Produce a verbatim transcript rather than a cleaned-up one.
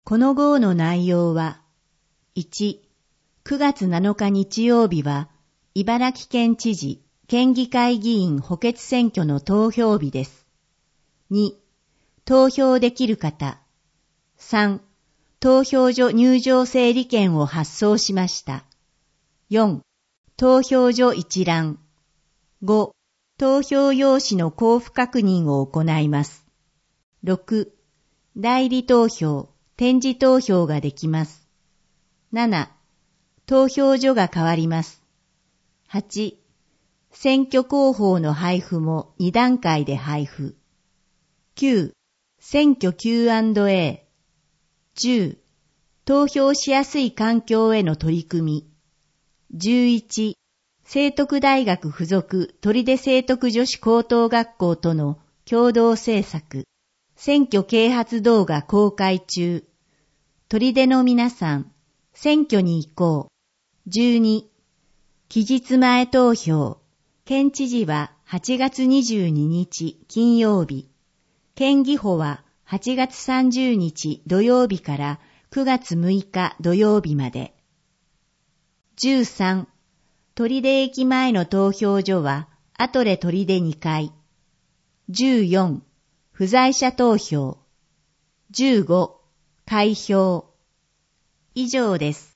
この号の内容は、いち、くがつなのか日曜日は、茨城県知事、県議会議員補欠選挙の投票日です。に、投票できる方。さん、投票所入場整理券を発送しました。よん、投票所一覧。ご、投票用紙の交付確認を行います。ろく、代理投票、点字投票ができます。なな、投票所が変わります。はち、選挙広報の配布もに段階で配布。きゅう、選挙 キューアンドエー。じゅう、投票しやすい環境への取り組み。じゅういち、聖徳大学附属取手聖徳女子高等学校との共同制作。選挙啓発動画公開中。取手の皆さん、選挙に行こう。じゅうに、期日前投票。県知事ははちがつにじゅうににち金曜日。県議補ははちがつさんじゅうにち土曜日からくがつむいか土曜日まで。じゅうさん、取手駅前の投票所はアトレ取手にかい。じゅうよん、不在者投票。じゅうご、開票。以上です。